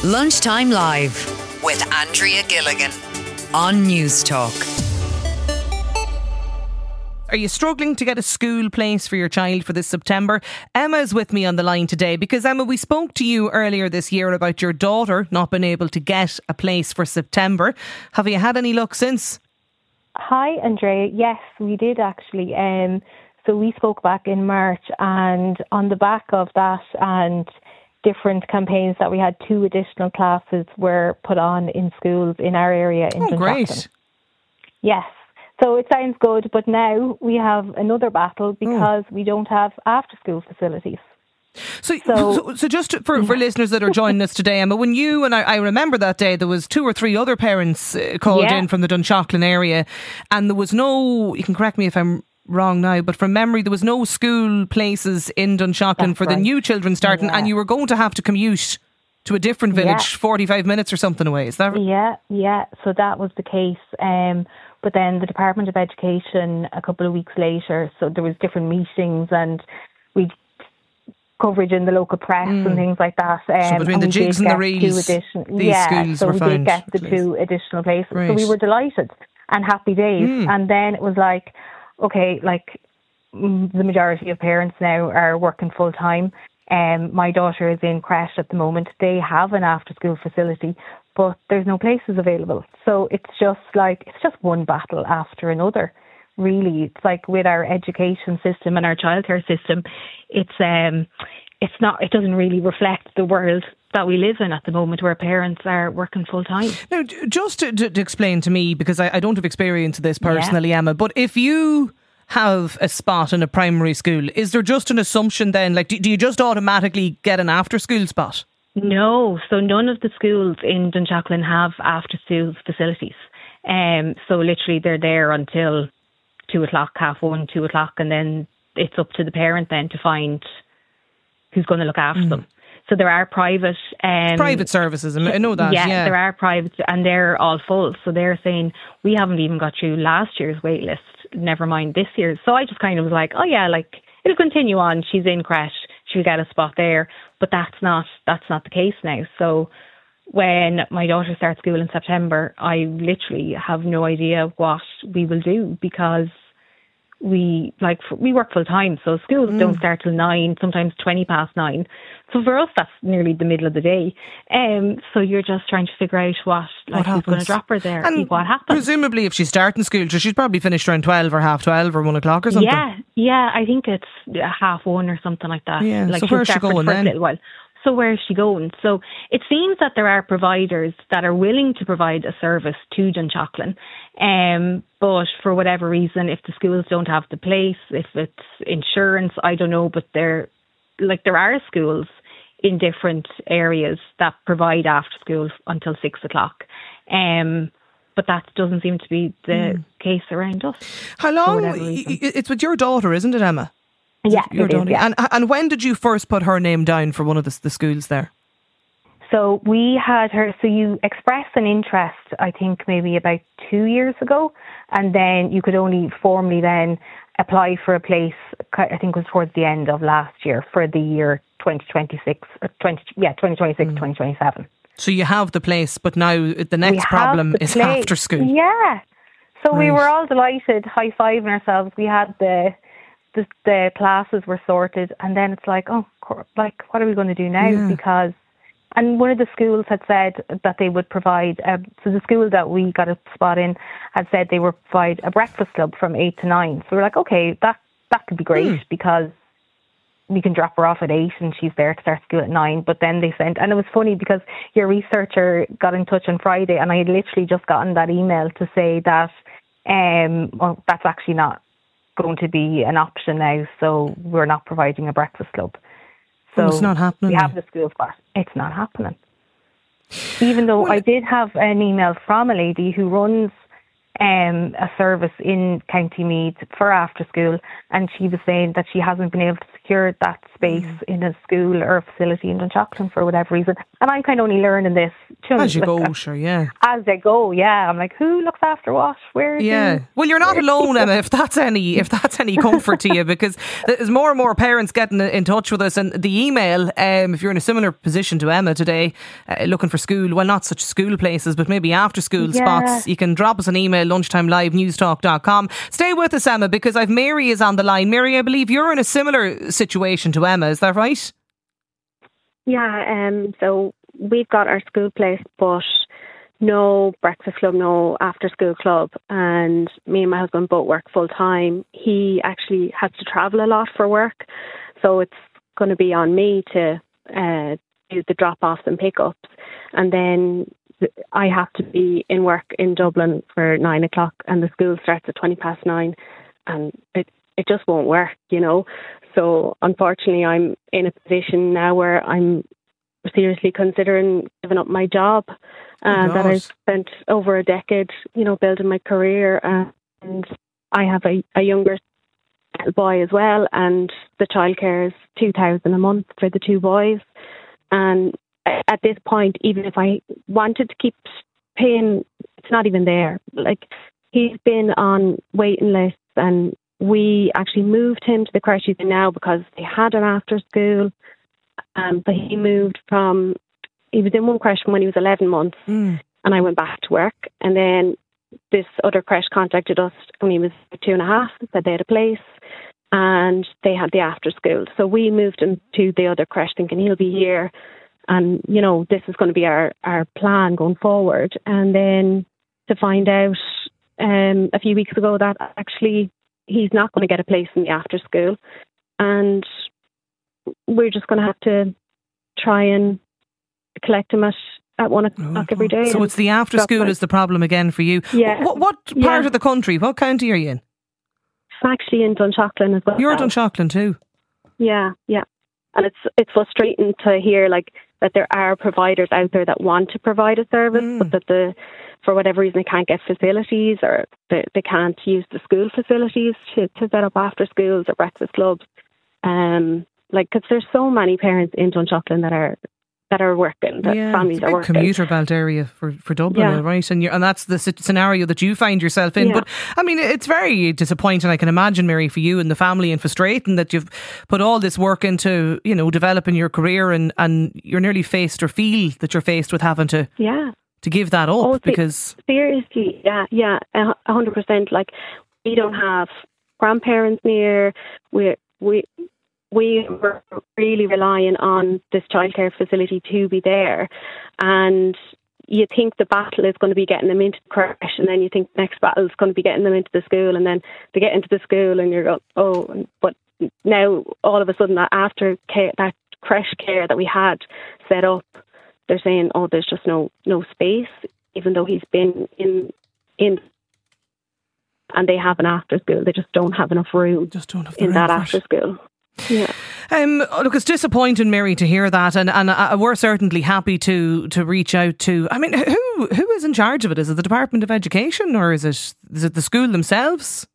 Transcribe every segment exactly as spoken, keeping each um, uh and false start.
Lunchtime Live with Andrea Gilligan on News Talk. Are you struggling to get a school place for your child for this September? Emma is with me on the line today because, Emma, we spoke to you earlier this year about your daughter not being able to get a place for September. Have you had any luck since? Hi, Andrea. Yes, we did actually. Um, so we spoke back in March, and on the back of that and different campaigns that we had, two additional classes were put on in schools in our area in Oh, Dunchallan. great. Yes. So it sounds good, but now we have another battle because oh. we don't have after-school facilities. So, so, so, so just for, for listeners that are joining us today, Emma, when you and I, I remember that day, there was two or three other parents uh, called yeah. in from the Dunchallan area, and there was no, you can correct me if I'm wrong now, but from memory, there was no school places in Dunchallan That's for right. the new children starting, yeah. and you were going to have to commute to a different village, yeah. forty-five minutes or something away. Is that right? Yeah, yeah. So that was the case. Um, but then the Department of Education, a couple of weeks later, so there was different meetings and we coverage in the local press mm. and things like that. Um, so between the jigs and the reels, addition- these yeah, schools so were we found. did get the please. two additional places. Right. So we were delighted and happy days. Mm. And then it was like, okay, like the majority of parents now are working full time. Um, my daughter is in creche at the moment. They have an after-school facility, but there's no places available. So it's just like, it's just one battle after another. Really, it's like with our education system and our childcare system, it's um, it's not, it doesn't really reflect the world that we live in at the moment, where parents are working full time. Now, just to, to, to explain to me, because I, I don't have experience of this personally, yeah. Emma, but if you have a spot in a primary school, is there just an assumption then, like do, do you just automatically get an after school spot? No, so none of the schools in Dunchallan have after school facilities. Um, so literally they're there until two o'clock, half one, two o'clock, and then it's up to the parent then to find who's going to look after mm. them. So there are private... Um, private services, I know that, yeah, yeah. there are private, and they're all full. So they're saying, we haven't even got through last year's wait list, never mind this year's. So I just kind of was like, oh yeah, like, it'll continue on. She's in creche, she'll get a spot there. But that's not that's not the case now. So when my daughter starts school in September, I literally have no idea what we will do, because we like we work full time, so schools mm. don't start till nine, sometimes twenty past nine. So for us, that's nearly the middle of the day. Um, so you're just trying to figure out what, like, what who's going to drop her there, and what happens. Presumably, if she's starting school, so she's probably finished around twelve or half twelve or one o'clock or something. Yeah, yeah, I think it's half one or something like that. Yeah. Like, so where's she going then? Little while. So where is she going? So it seems that there are providers that are willing to provide a service to Dunchallan, um, but for whatever reason, if the schools don't have the place, if it's insurance, I don't know, but there, like there are schools in different areas that provide after school until six o'clock. Um, but that doesn't seem to be the mm. case around us. How long? It's with your daughter, isn't it, Emma? Yeah, it is, yeah. And, and when did you first put her name down for one of the, the schools there? So we had her, so you expressed an interest, I think maybe about two years ago, and then you could only formally then apply for a place, I think it was towards the end of last year, for the year twenty twenty-six, or twenty, yeah, twenty twenty-six, mm. twenty twenty-seven. So you have the place, but now the next problem is place. after school. Yeah. So right. we were all delighted, high-fiving ourselves. We had the... The, the classes were sorted, and then it's like, oh, like, what are we going to do now? Yeah. Because, and one of the schools had said that they would provide, uh, so the school that we got a spot in had said they would provide a breakfast club from eight to nine. So we're like, okay, that, that could be great mm. because we can drop her off at eight and she's there to start school at nine. But then they sent, and it was funny because your researcher got in touch on Friday, and I had literally just gotten that email to say that, um, well, that's actually not going to be an option now, so we're not providing a breakfast club. So oh, it's not happening. We have the school spot. It's not happening. Even though well, I did have an email from a lady who runs um, a service in County Meath for after school, and she was saying that she hasn't been able to secured that space mm. in a school or a facility in Dunshaughlin for whatever reason. And I'm kind of only learning this. You know, as you like, go, uh, sure, yeah. As they go, yeah. I'm like, who looks after what? Where? Yeah. Who? Well, you're not alone, Emma, if that's any if that's any comfort to you, because there's more and more parents getting in touch with us. And the email, um, if you're in a similar position to Emma today, uh, looking for school, well, not such school places, but maybe after school yeah. spots, you can drop us an email, lunchtime live newstalk dot com. Stay with us, Emma, because I've Mary is on the line. Mary, I believe you're in a similar situation to Emma, is that right? Yeah, um, so we've got our school place, but no breakfast club, no after school club, and me and my husband both work full time. He actually has to travel a lot for work, so it's going to be on me to uh, do the drop-offs and pick-ups, and then I have to be in work in Dublin for nine o'clock, and the school starts at twenty past nine, and it it just won't work, you know. So unfortunately, I'm in a position now where I'm seriously considering giving up my job uh, oh that I've spent over a decade, you know, building my career. And I have a, a younger boy as well, and the childcare is two thousand a month for the two boys. And at this point, even if I wanted to keep paying, it's not even there. Like, he's been on waiting lists, and we actually moved him to the creche he's in now because they had an after school. Um, but he moved from, he was in one creche when he was eleven months, mm. and I went back to work. And then this other creche contacted us when he was two and a half, said they had a place, and they had the after school. So we moved him to the other creche thinking he'll be here, and, you know, this is going to be our, our plan going forward. And then to find out um, a few weeks ago that actually he's not going to get a place in the after school, and we're just going to have to try and collect him at, at one o'clock oh, every day. So it's the after school is the problem again for you. Yeah. What, what part yeah. of the country, what county are you in? I'm actually in Dunshaughlin as well. You're in Dunshaughlin too? Yeah, yeah. And it's it's frustrating to hear like that there are providers out there that want to provide a service, mm. but that the for whatever reason they can't get facilities, or they, they can't use the school facilities to, to set up after schools or breakfast clubs. Um, like, because there's so many parents in Dunshaughlin that are that are working, that yeah, families are working. Commuter belt area for, for Dublin, yeah. right? And you're, and that's the scenario that you find yourself in. Yeah. But I mean, it's very disappointing, I can imagine, Mary, for you and the family, and frustrating that you've put all this work into, you know, developing your career, and, and you're nearly faced, or feel that you're faced with having to yeah. to give that up. Oh, because seriously, yeah, yeah, a hundred percent. Like, we don't have grandparents near. We we. We were really relying on this childcare facility to be there, and you think the battle is going to be getting them into the creche, and then you think the next battle is going to be getting them into the school, and then they get into the school and you're going, oh, but now all of a sudden that after care, that creche care that we had set up, they're saying, oh, there's just no no space, even though he's been in in and they have an after school, they just don't have enough room just don't have in that after school. Yeah. Um, look, it's disappointing, Mary, to hear that, and and uh, we're certainly happy to to reach out to. I mean, who who is in charge of it? Is it the Department of Education, or is it is it the school themselves?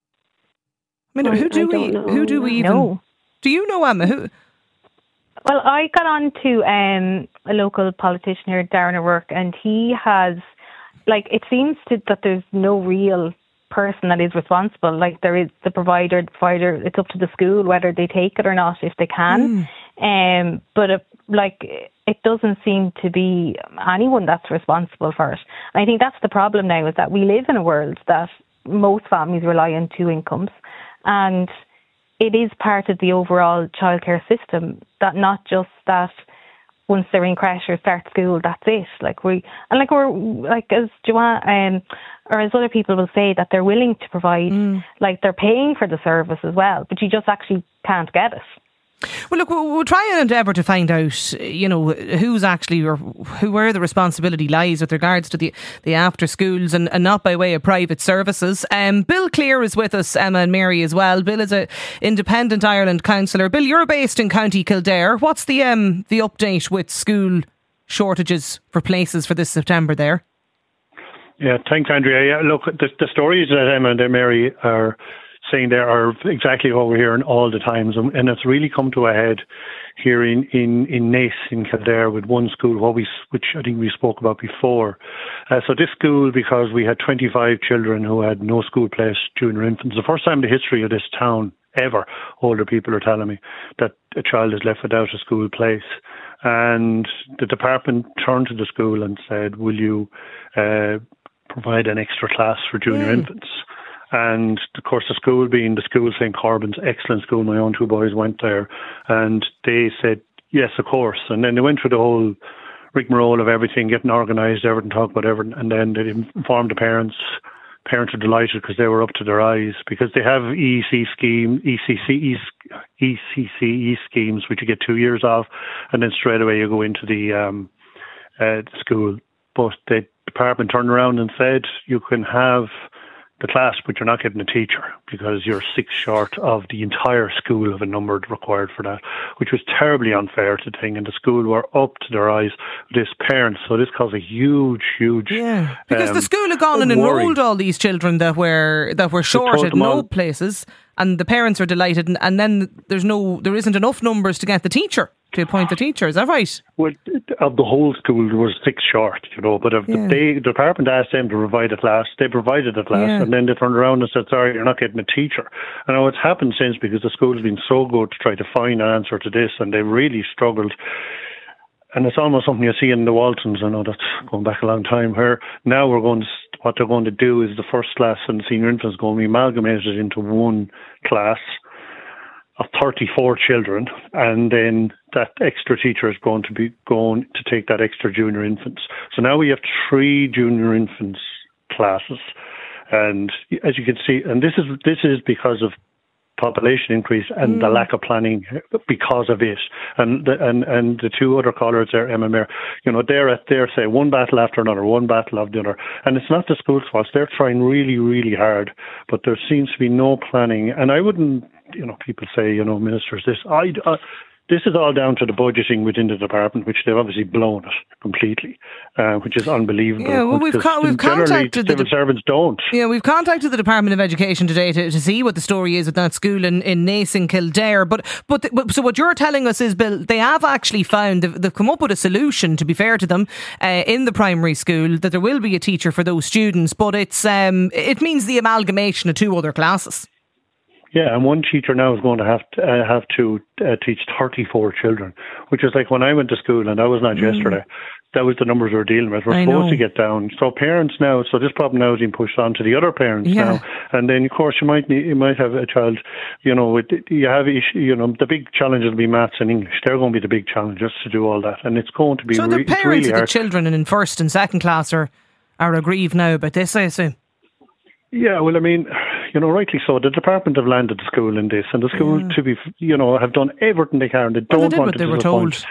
I mean, I, who do I we know. who do we even? No. Do you know, Emma? Who? Well, I got on to um, a local politician here, Darren O'Rourke, and he has, like, it seems to, that there's no real person that is responsible. Like, there is the provider, the provider, it's up to the school whether they take it or not, if they can. Mm. Um, but it, like, it doesn't seem to be anyone that's responsible for it. And I think that's the problem now, is that we live in a world that most families rely on two incomes, and it is part of the overall childcare system that not just that once they're in creche or start school, that's it. Like we, and like we're, like as Joanne, um, or as other people will say, that they're willing to provide, mm. like they're paying for the service as well, but you just actually can't get it. Well, look, we'll, we'll try and endeavour to find out, you know, who's actually, or who, where the responsibility lies with regards to the, the after schools, and, and not by way of private services. Um, Bill Clear is with us, Emma and Mary as well. Bill is a independent Ireland councillor. Bill, you're based in County Kildare. What's the um the update with school shortages for places for this September there? Yeah, thanks, Andrea. Yeah, look, the, the stories that Emma and Mary are saying there are exactly what we're hearing all the times, and, and it's really come to a head here in, in, in Naas in Kildare with one school, what we, which I think we spoke about before. Uh, so this school, because we had twenty-five children who had no school place junior infants, the first time in the history of this town ever, older people are telling me, that a child is left without a school place. And the department turned to the school and said, will you uh, provide an extra class for junior mm. infants? And of course, the school being the school Saint Corbin's, excellent school, my own two boys went there, and they said, yes, of course. And then they went through the whole rigmarole of everything, getting organised, everything, talk about everything, and then they informed the parents. Parents are delighted because they were up to their eyes, because they have E E C scheme, E C C E, E C C E schemes, which you get two years off, and then straight away you go into the um, uh, school. But the department turned around and said you can have the class, but you're not getting a teacher because you're six short of the entire school of a number required for that, which was terribly unfair to the thing. And the school were up to their eyes with this parents. So this caused a huge, huge yeah, because um, the school had gone and enrolled all these children that were that were short at no all, places, and the parents are delighted, and, and then there's no, there isn't enough numbers to get the teacher. To appoint the teacher, is that right? Well, of the whole school, there was six short, you know, but if yeah. the, the department asked them to provide a class, they provided a class, yeah. and then they turned around and said, sorry, you're not getting a teacher. And now it's happened since, because the school has been so good to try to find an answer to this, and they've really struggled. And it's almost something you see in the Waltons, I know that's going back a long time, where now we're going to, what they're going to do is the first class and senior infants going to be amalgamated into one class of thirty-four children, and then that extra teacher is going to be going to take that extra junior infants. So now we have three junior infants classes, and as you can see, and this is this is because of population increase and mm. the lack of planning because of it. And the, and and the two other callers there, M M R, you know, they're at they're say one battle after another, one battle after another, and it's not the school's fault. They're trying really, really hard, but there seems to be no planning. And I wouldn't. You know, people say, you know, ministers, this, I, uh, this is all down to the budgeting within the department, which they've obviously blown it completely, uh, which is unbelievable. Yeah, well, we've, co- we've contacted civil the de- servants don't. Yeah, we've contacted the Department of Education today to, to see what the story is with that school in, in Naas in Kildare. But but the, so what you're telling us is, Bill, they have actually found, they've, they've come up with a solution, to be fair to them, uh, in the primary school, that there will be a teacher for those students, but it's um, it means the amalgamation of two other classes. Yeah, and one teacher now is going to have to uh, have to uh, teach thirty-four children, which is like when I went to school, and that was not mm. yesterday. That was the numbers we're dealing with. We're I supposed know. to get down. So parents now, so this problem now is being pushed on to the other parents yeah. now. And then, of course, you might need, you might have a child, you know, with, you have, you know, the big challenges will be maths and English. They're going to be the big challenges to do all that. And it's going to be so re- the parents really of hard. the children in first and second class are, are aggrieved now about this, I assume. Yeah, well, I mean, you know, rightly so. The department have landed the school in this, and the school, yeah. to be, you know, have done everything they can. They don't well, they did want what to they were told.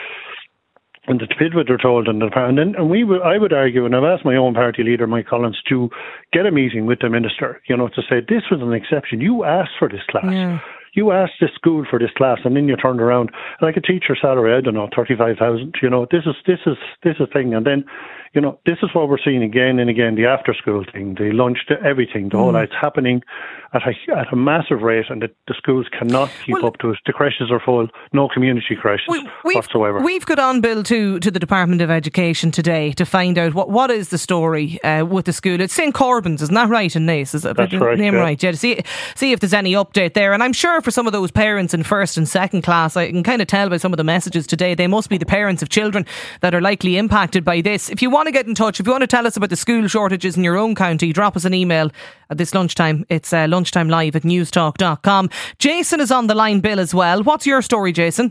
And the did what they're told, and, the, and then, and we, would, I would argue, and I've asked my own party leader, Mike Collins, to get a meeting with the minister. You know, to say this was an exception. You asked for this class. Yeah. You asked this school for this class, and then you turned around like a teacher salary. I don't know, thirty-five thousand. You know, this is this is this is a thing, and then. You know, this is what we're seeing again and again, the after-school thing, the lunch, the everything, the mm. whole lot. It's happening at a, at a massive rate, and the, the schools cannot keep well, up to it. The creches are full, no community creches we, we've, whatsoever. We've got on, Bill, to, to the Department of Education today to find out what, what is the story uh, with the school. It's Saint Corbin's, isn't that right, in Naas? Is that That's the right, name yeah. right? Yeah, to see, see if there's any update there. And I'm sure for some of those parents in first and second class, I can kind of tell by some of the messages today, they must be the parents of children that are likely impacted by this. If you want to get in touch, if you want to tell us about the school shortages in your own county, drop us an email at this lunchtime. It's uh, lunchtime live at newstalk dot com. Jason is on the line, Bill, as well. What's your story, Jason?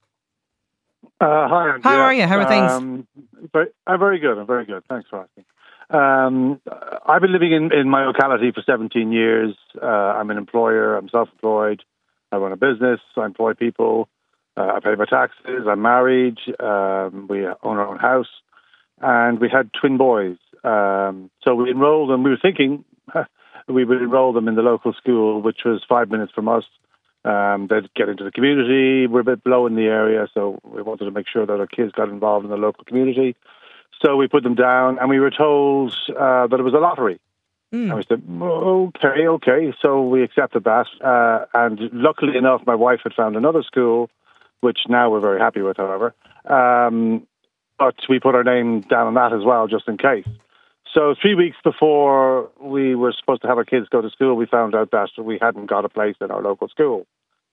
Uh, hi, Andrea. How are you? How are things? Um, very, I'm very good. I'm very good. Thanks for asking. Um, I've been living in, in my locality for seventeen years. Uh, I'm an employer. I'm self-employed. I run a business. I employ people. Uh, I pay my taxes. I'm married. Um, we own our own house. And we had twin boys. Um, so we enrolled them. We were thinking we would enroll them in the local school, which was five minutes from us. Um, they'd get into the community. We're a bit below in the area, so we wanted to make sure that our kids got involved in the local community. So we put them down, and we were told uh, that it was a lottery. Mm. And we said, okay, okay. So we accepted that. Uh, and luckily enough, my wife had found another school, which now we're very happy with, however. Um, but we put our name down on that as well, just in case. So three weeks before we were supposed to have our kids go to school, we found out that we hadn't got a place in our local school.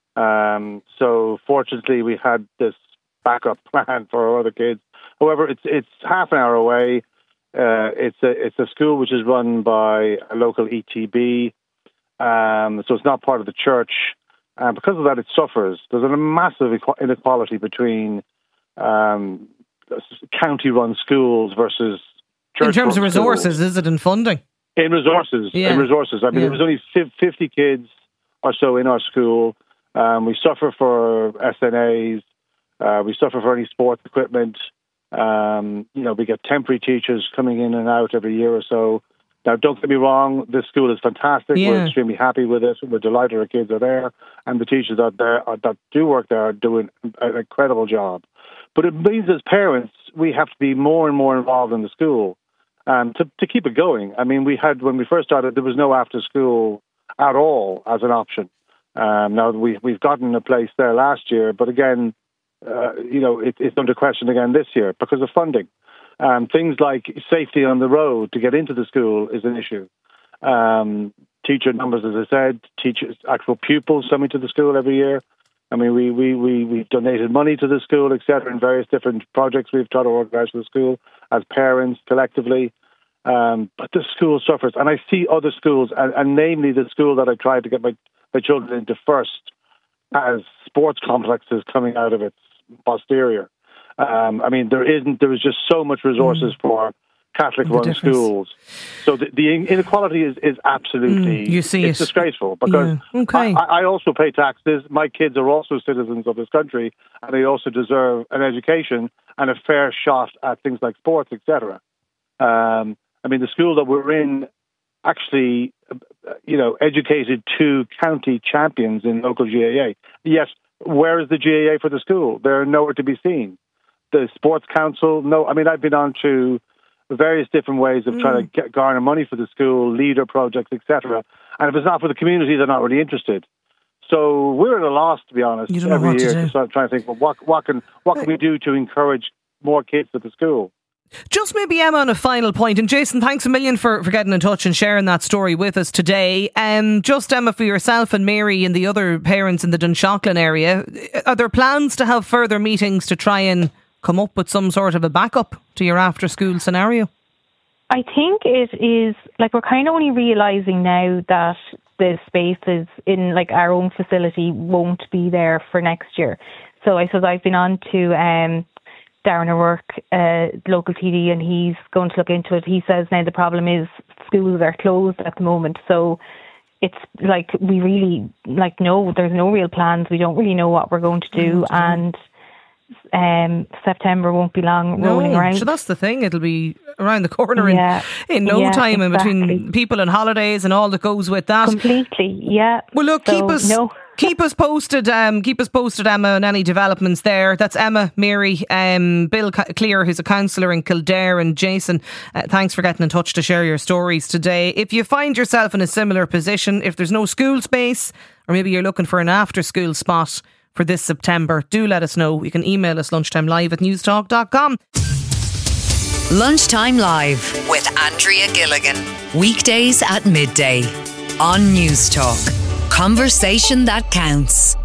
Um, so fortunately, we had this backup plan for our other kids. However, it's it's half an hour away. Uh, it's a it's a school which is run by a local E T B, um, so it's not part of the church. And because of that, it suffers. There's a massive inequality between um, county-run schools versus church. In terms of resources, schools. Is it in funding? In resources, yeah. in resources. I mean, yeah. there was only fifty kids or so in our school. Um, we suffer for S N As. Uh, we suffer for any sports equipment. Um, you know, we get temporary teachers coming in and out every year or so. Now, don't get me wrong, this school is fantastic. Yeah. We're extremely happy with it. We're delighted our kids are there. And the teachers out there are, that do work there are doing an incredible job. But it means as parents, we have to be more and more involved in the school um, to, to keep it going. I mean, we had, when we first started, there was no after school at all as an option. Um, now, we, we've gotten a place there last year, but again, Uh, you know, it, it's under question again this year because of funding. Um, things like safety on the road to get into the school is an issue. Um, teacher numbers, as I said, teachers, actual pupils coming to the school every year. I mean, we we we we've donated money to the school, et cetera, in various different projects we've tried to organise for the school as parents collectively. Um, but the school suffers, and I see other schools, and, and namely the school that I tried to get my, my children into first, as sports complexes coming out of its posterior. Um, I mean, there isn't. There is just so much resources mm. for Catholic-run schools. So the, the inequality is, is absolutely mm, you see it's it. disgraceful because yeah. okay. I, I also pay taxes. My kids are also citizens of this country, and they also deserve an education and a fair shot at things like sports, et cetera. Um, I mean, the school that we're in actually, you know, educated two county champions in local G A A. Yes, where is the G A A for the school? They're nowhere to be seen. The sports council, no. I mean, I've been on to various different ways of mm. trying to get, garner money for the school, leader projects, et cetera. And if it's not for the community, they're not really interested. So we're at a loss, to be honest, every year to, to start trying to think, well, what, what can what can we do to encourage more kids at the school? Just maybe, Emma, on a final point, and Jason, thanks a million for, for getting in touch and sharing that story with us today. Um, just, Emma, for yourself and Mary and the other parents in the Dunshaughlin area, are there plans to have further meetings to try and come up with some sort of a backup to your after-school scenario? I think it is, like, we're kind of only realising now that the spaces in, like, our own facility won't be there for next year. So I suppose I've been on to... Um, Darren O'Rourke, uh, local T D, and he's going to look into it. He says now the problem is schools are closed at the moment, so it's like we really like no, there's no real plans. We don't really know what we're going to do, and um, September won't be long no, rolling around. So that's the thing; it'll be around the corner yeah. in, in no yeah, time, exactly. in between people and holidays and all that goes with that. Completely, yeah. Well, look, so, keep us. No. Keep us posted, um, keep us posted, Emma, on any developments there. That's Emma, Mary, um, Bill Clear, who's a councillor in Kildare, and Jason, uh, thanks for getting in touch to share your stories today. If you find yourself in a similar position, if there's no school space, or maybe you're looking for an after-school spot for this September, do let us know. You can email us lunchtimelive at newstalk dot com. Lunchtime Live with Andrea Gilligan. Weekdays at midday on Newstalk. Conversation that counts.